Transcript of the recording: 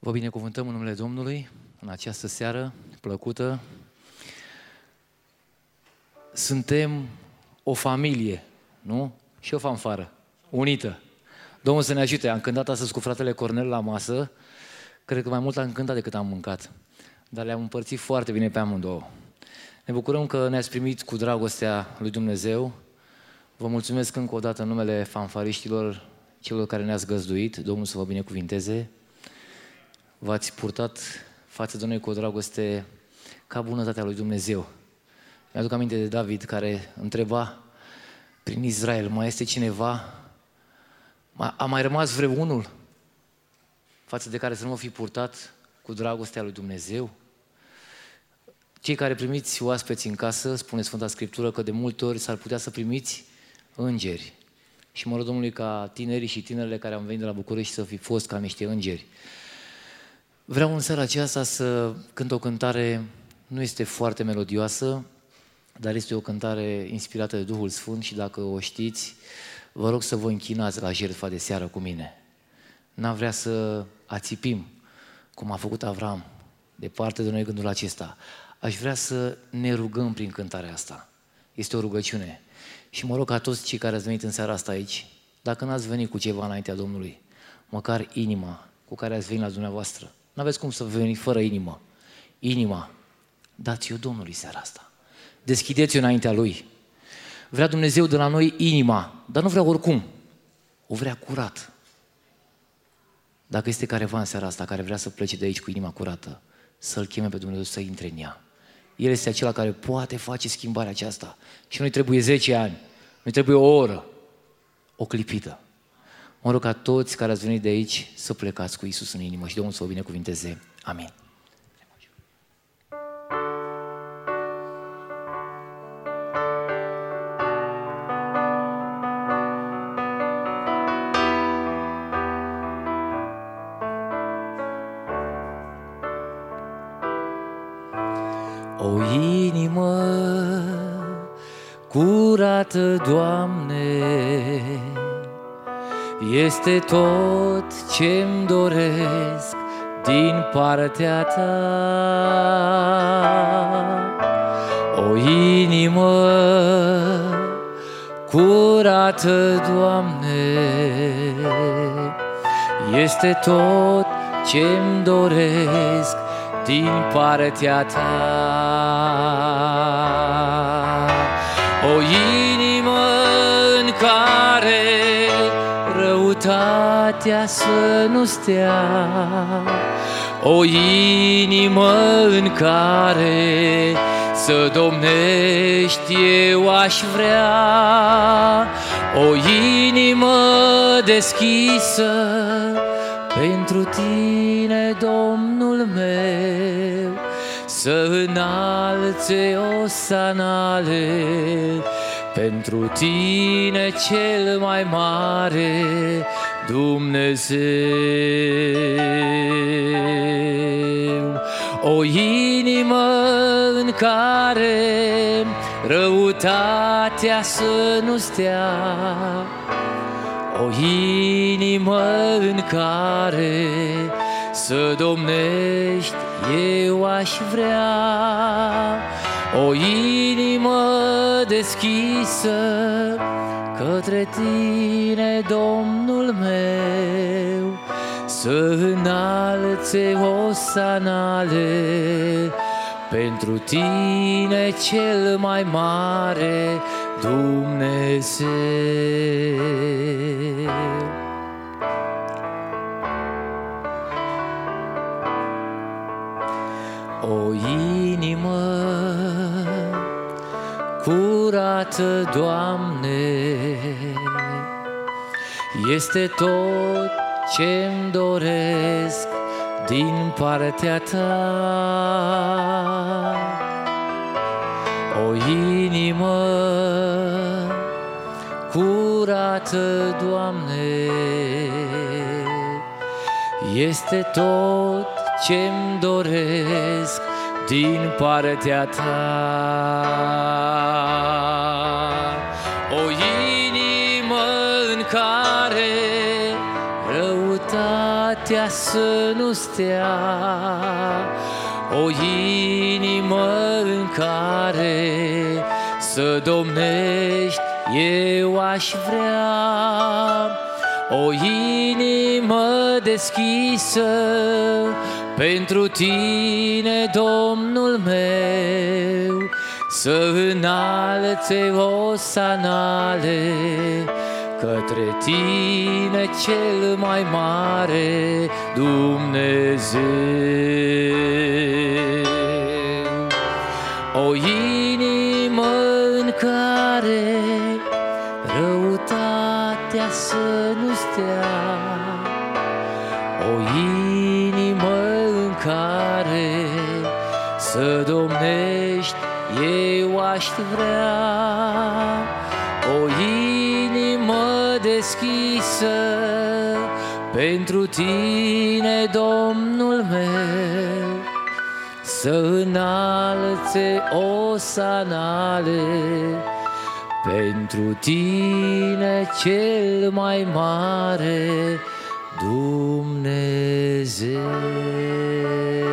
Vă binecuvântăm în numele Domnului în această seară plăcută. Suntem o familie, nu? Și o fanfară, unită. Domnul să ne ajute. Am cântat astăzi cu fratele Cornel la masă. Cred că mai mult am cântat decât am mâncat. Dar le-am împărțit foarte bine pe amândouă. Ne bucurăm că ne-ați primit cu dragostea lui Dumnezeu. Vă mulțumesc încă o dată în numele fanfariștilor, celor care ne-ați găzduit. Domnul să vă binecuvinteze. V-ați purtat față de noi cu o dragoste ca bunătatea lui Dumnezeu. Mi-aduc aminte de David care întreba prin Israel, mai este cineva? A mai rămas vreunul față de care să nu mă fi purtat cu dragostea lui Dumnezeu? Cei care primiți oaspeți în casă, spune Sfânta Scriptură că de multe ori s-ar putea să primiți îngeri. Și mă rog Domnului ca tinerii și tinerele care am venit de la București să fi fost ca niște îngeri. Vreau în seara aceasta să cânt o cântare, nu este foarte melodioasă, dar este o cântare inspirată de Duhul Sfânt și dacă o știți, vă rog să vă închinați la jertfa de seară cu mine. N-am vrea să ațipim, cum a făcut Avram, departe de noi gândul acesta. Aș vrea să ne rugăm prin cântarea asta. Este o rugăciune. Și mă rog ca toți cei care ați venit în seara asta aici, dacă n-ați venit cu ceva înaintea Domnului, măcar inima cu care ați venit la dumneavoastră. N-aveți cum să veniți fără inimă. Inima, dați-o Domnului seara asta. Deschideți-o înaintea Lui. Vrea Dumnezeu de la noi inima, dar nu vrea oricum. O vrea curat. Dacă este careva în seara asta care vrea să plece de aici cu inima curată, să-L cheme pe Dumnezeu să intre în ea. El este acela care poate face schimbarea aceasta. Și nu-i trebuie 10 ani, nu-i trebuie o oră, o clipită. Mă rog ca toți care ați venit de aici să plecați cu Iisus în inimă și Domnul să vă binecuvinteze. Amin. O inimă curată, Doamne, este tot ce-mi doresc din partea Ta. O inimă curată, Doamne, este tot ce-mi doresc din partea Ta. O inimă în care răutatea să nu stea, o inimă în care să domnești eu aș vrea, o inimă deschisă pentru Tine, Domnul meu, să înalțe osanale pentru Tine cel mai mare Dumnezeu. O inimă în care răutatea să nu stea, o inimă în care să domnești eu aș vrea, o inimă deschisă către Tine, Domnul meu, să înalțe osanale pentru Tine cel mai mare Dumnezeu. O inimă curată, Doamne, este tot ce-mi doresc din partea Ta. O inimă curată, Doamne, este tot ce-mi doresc din partea Ta. O inimă în care răutatea greutatea să nu stea, o inimă în care să domnești eu aș vrea, o inimă deschisă pentru tine, Domnul meu, să înalțe osanale către tine, cel mai mare Dumnezeu. O inimă în care răutatea să nu stea, o inimă în care să domnești eu aș vrea, o inimă deschisă pentru tine, Domnul meu, să înalțe osanale pentru tine, cel mai mare Dumnezeu.